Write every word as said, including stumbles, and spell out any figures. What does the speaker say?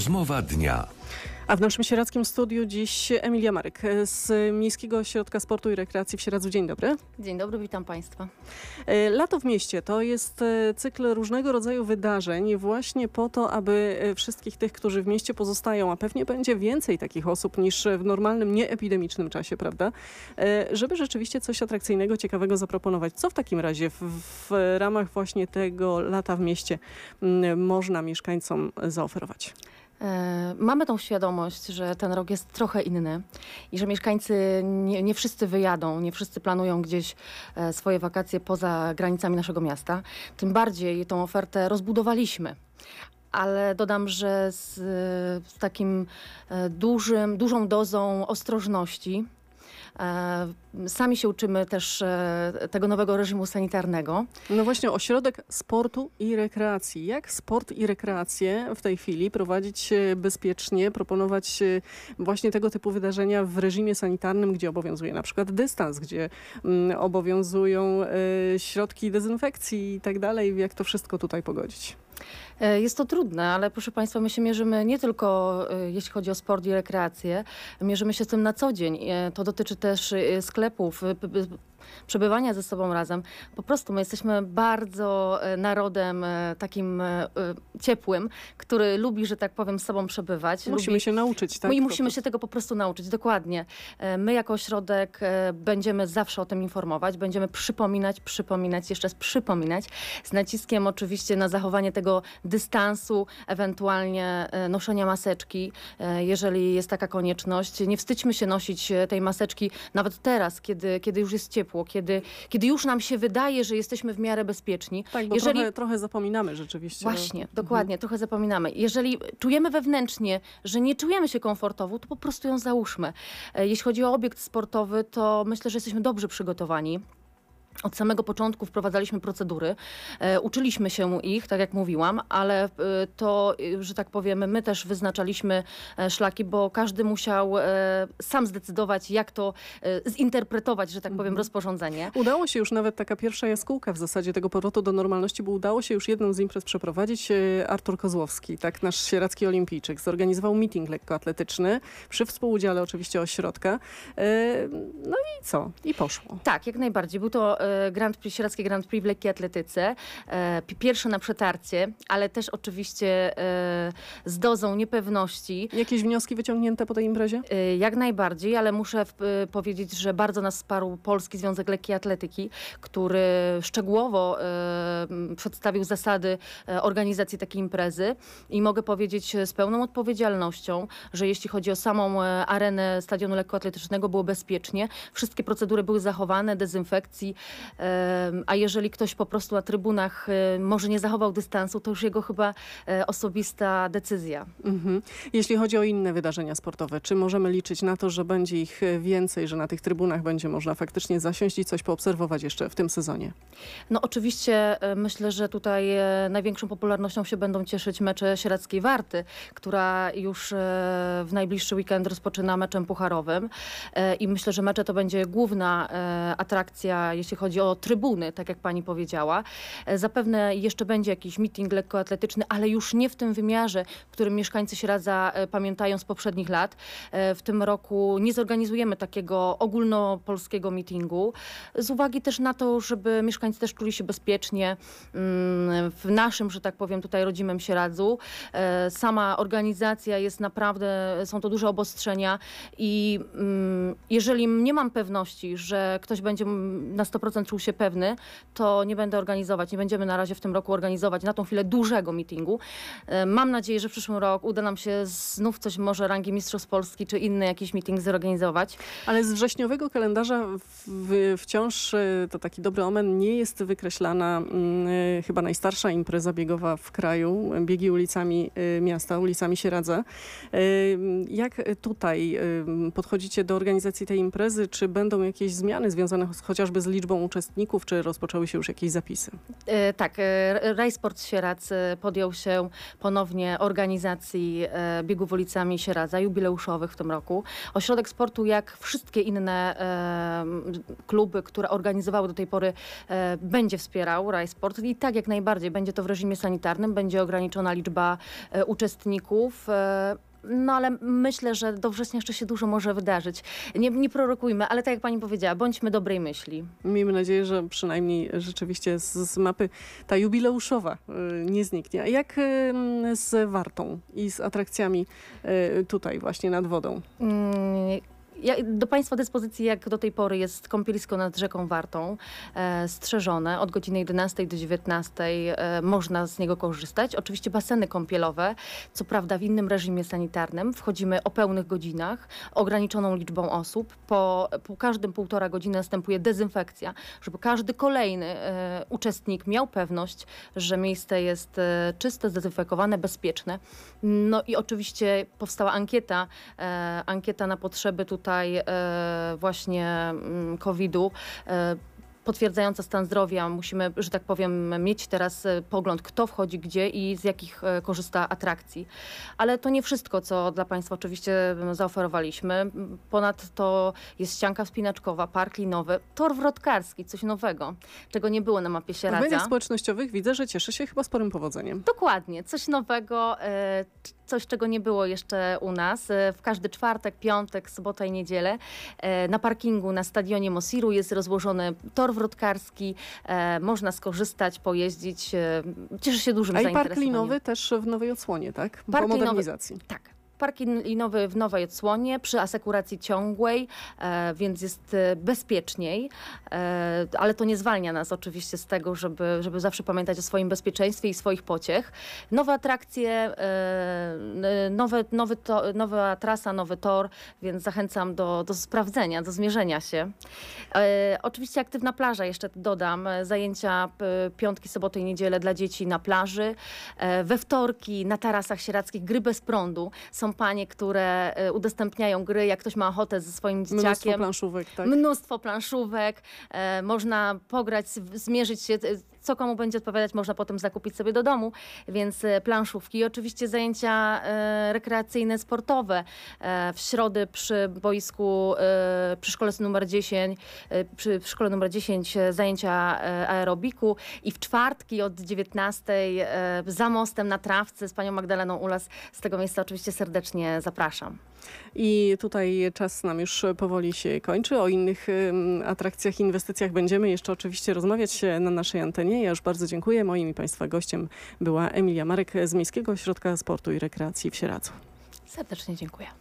Rozmowa dnia. A w naszym sieradzkim studiu dziś Emilia Maryk z Miejskiego Ośrodka Sportu i Rekreacji w Sieradzu. Dzień dobry. Dzień dobry, witam Państwa. Lato w mieście to jest cykl różnego rodzaju wydarzeń właśnie po to, aby wszystkich tych, którzy w mieście pozostają, a pewnie będzie więcej takich osób niż w normalnym, nieepidemicznym czasie, prawda? Żeby rzeczywiście coś atrakcyjnego, ciekawego zaproponować. Co w takim razie w, w ramach właśnie tego lata w mieście można mieszkańcom zaoferować? Mamy tą świadomość, że ten rok jest trochę inny i że mieszkańcy nie, nie wszyscy wyjadą, nie wszyscy planują gdzieś swoje wakacje poza granicami naszego miasta. Tym bardziej tą ofertę rozbudowaliśmy. Ale dodam, że z, z takim dużym, dużą dozą ostrożności. Sami się uczymy też tego nowego reżimu sanitarnego. No właśnie, ośrodek sportu i rekreacji. Jak sport i rekreację w tej chwili prowadzić bezpiecznie, proponować właśnie tego typu wydarzenia w reżimie sanitarnym, gdzie obowiązuje na przykład dystans, gdzie mm, obowiązują y, środki dezynfekcji i tak dalej. Jak to wszystko tutaj pogodzić? Jest to trudne, ale proszę Państwa, my się mierzymy nie tylko jeśli chodzi o sport i rekreację, mierzymy się z tym na co dzień. To dotyczy też sklepów, przebywania ze sobą razem. Po prostu my jesteśmy bardzo narodem takim ciepłym, który lubi, że tak powiem, z sobą przebywać. Musimy lubi... się nauczyć, tak? I musimy się tego po prostu nauczyć, dokładnie. My jako ośrodek będziemy zawsze o tym informować, będziemy przypominać, przypominać, jeszcze raz przypominać, z naciskiem oczywiście na zachowanie tego dystansu, ewentualnie noszenia maseczki, jeżeli jest taka konieczność. Nie wstydźmy się nosić tej maseczki nawet teraz, kiedy, kiedy już jest ciepło, kiedy, kiedy już nam się wydaje, że jesteśmy w miarę bezpieczni. Tak, bo jeżeli... trochę, trochę zapominamy rzeczywiście. Właśnie, dokładnie, mhm. trochę zapominamy. Jeżeli czujemy wewnętrznie, że nie czujemy się komfortowo, to po prostu ją załóżmy. Jeśli chodzi o obiekt sportowy, to myślę, że jesteśmy dobrze przygotowani. Od samego początku wprowadzaliśmy procedury, e, uczyliśmy się ich, tak jak mówiłam, ale e, to, że tak powiem, my też wyznaczaliśmy e, szlaki, bo każdy musiał e, sam zdecydować, jak to e, zinterpretować, że tak powiem, mhm. rozporządzenie. Udało się już nawet taka pierwsza jaskółka w zasadzie tego powrotu do normalności, bo udało się już jedną z imprez przeprowadzić. E, Artur Kozłowski, tak, nasz sieradzki olimpijczyk, zorganizował meeting lekkoatletyczny przy współudziale oczywiście ośrodka. E, no i co? I poszło. Tak, jak najbardziej. Był to Grand Prix, Sieradzkie Grand Prix w lekkiej atletyce. Pierwsze na przetarcie, ale też oczywiście z dozą niepewności. Jakieś wnioski wyciągnięte po tej imprezie? Jak najbardziej, ale muszę powiedzieć, że bardzo nas wsparł Polski Związek Lekkiej Atletyki, który szczegółowo przedstawił zasady organizacji takiej imprezy i mogę powiedzieć z pełną odpowiedzialnością, że jeśli chodzi o samą arenę stadionu lekkoatletycznego, było bezpiecznie. Wszystkie procedury były zachowane, dezynfekcji. A jeżeli ktoś po prostu na trybunach może nie zachował dystansu, to już jego chyba osobista decyzja. Mhm. Jeśli chodzi o inne wydarzenia sportowe, czy możemy liczyć na to, że będzie ich więcej, że na tych trybunach będzie można faktycznie zasiąść i coś poobserwować jeszcze w tym sezonie? No oczywiście myślę, że tutaj największą popularnością się będą cieszyć mecze Sieradzkiej Warty, która już w najbliższy weekend rozpoczyna meczem pucharowym i myślę, że mecze to będzie główna atrakcja, jeśli chodzi o trybuny, tak jak pani powiedziała. Zapewne jeszcze będzie jakiś meeting lekkoatletyczny, ale już nie w tym wymiarze, w którym mieszkańcy Sieradza pamiętają z poprzednich lat. W tym roku nie zorganizujemy takiego ogólnopolskiego meetingu. Z uwagi też na to, żeby mieszkańcy też czuli się bezpiecznie w naszym, że tak powiem, tutaj rodzimym Sieradzu. Sama organizacja jest naprawdę, są to duże obostrzenia i jeżeli nie mam pewności, że ktoś będzie na sto procent czuł się pewny, to nie będę organizować, nie będziemy na razie w tym roku organizować na tą chwilę dużego meetingu. Mam nadzieję, że w przyszłym roku uda nam się znów coś może rangi Mistrzostw Polski, czy inny jakiś meeting zorganizować. Ale z wrześniowego kalendarza w, wciąż to taki dobry omen, nie jest wykreślana y, chyba najstarsza impreza biegowa w kraju, biegi ulicami y, miasta, ulicami Sieradza. Y, jak tutaj y, podchodzicie do organizacji tej imprezy? Czy będą jakieś zmiany związane chociażby z liczbą liczbą uczestników, czy rozpoczęły się już jakieś zapisy? E, tak, e, Rajsport Sieradz e, podjął się ponownie organizacji e, biegów ulicami Sieradza, jubileuszowych w tym roku. Ośrodek sportu, jak wszystkie inne e, kluby, które organizowały do tej pory, e, będzie wspierał Rajsport i tak jak najbardziej będzie to w reżimie sanitarnym, będzie ograniczona liczba e, uczestników. E, No ale myślę, że do września jeszcze się dużo może wydarzyć. Nie, nie prorokujmy, ale tak jak pani powiedziała, bądźmy dobrej myśli. Miejmy nadzieję, że przynajmniej rzeczywiście z, z mapy ta jubileuszowa y, nie zniknie. A jak y, z Wartą i z atrakcjami y, tutaj właśnie nad wodą? Mm, Ja, do Państwa dyspozycji, jak do tej pory, jest kąpielisko nad rzeką Wartą, e, strzeżone. Od godziny jedenastej do dziewiętnastej e, można z niego korzystać. Oczywiście baseny kąpielowe, co prawda w innym reżimie sanitarnym. Wchodzimy o pełnych godzinach, ograniczoną liczbą osób. Po, po każdym półtora godziny następuje dezynfekcja, żeby każdy kolejny e, uczestnik miał pewność, że miejsce jest e, czyste, zdezynfekowane, bezpieczne. No i oczywiście powstała ankieta, e, ankieta na potrzeby tutaj e, właśnie mm, kowida, e, potwierdzająca stan zdrowia. Musimy, że tak powiem, mieć teraz e, pogląd, kto wchodzi gdzie i z jakich e, korzysta atrakcji. Ale to nie wszystko, co dla Państwa oczywiście m, zaoferowaliśmy. Ponadto jest ścianka wspinaczkowa, park linowy, tor wrotkarski, coś nowego, czego nie było na mapie W Sieradza. mediach społecznościowych widzę, że cieszy się chyba sporym powodzeniem. Dokładnie, coś nowego, e, coś czego nie było jeszcze u nas. E, W każdy czwartek, piątek, sobota i niedzielę e, na parkingu na stadionie Mosiru jest rozłożony tor wrotkarski. E, Można skorzystać, pojeździć. E, Cieszy się dużym A i zainteresowaniem. park linowy też w nowej odsłonie, tak? Po Park linowy- modernizacji. Tak. Park linowy w nowej odsłonie przy asekuracji ciągłej, e, więc jest e, bezpieczniej, e, ale to nie zwalnia nas oczywiście z tego, żeby, żeby zawsze pamiętać o swoim bezpieczeństwie i swoich pociech. Nowe atrakcje, e, nowe, nowy to, nowa trasa, nowy tor, więc zachęcam do, do sprawdzenia, do zmierzenia się. E, oczywiście aktywna plaża, jeszcze dodam, e, zajęcia p- piątki, soboty i niedzielę dla dzieci na plaży. E, we wtorki na tarasach sieradzkich gry bez prądu. Są panie, które e, udostępniają gry, jak ktoś ma ochotę ze swoim Mnóstwo dzieciakiem. planszówek, tak? Mnóstwo planszówek, e, można pograć, z- zmierzyć się, e, co komu będzie odpowiadać, można potem zakupić sobie do domu, więc e, planszówki i oczywiście zajęcia e, rekreacyjne, sportowe. E, w środę przy boisku, e, przy szkole numer dziesięć, e, przy, przy szkole numer dziesięć e, zajęcia e, aerobiku i w czwartki od dziewiętnastej e, za mostem na trawce z panią Magdaleną Ulas. Z tego miejsca oczywiście serdecznie zapraszam. I tutaj czas nam już powoli się kończy. O innych ym, atrakcjach i inwestycjach będziemy jeszcze oczywiście rozmawiać na naszej antenie. Ja już bardzo dziękuję. Moim i Państwa gościem była Emilia Marek z Miejskiego Ośrodka Sportu i Rekreacji w Sieradzu. Serdecznie dziękuję.